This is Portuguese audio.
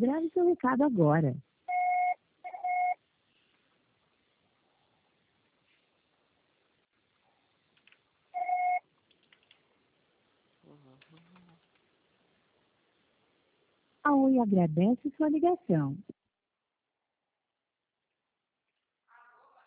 grave seu recado agora. A Oi agradece sua ligação.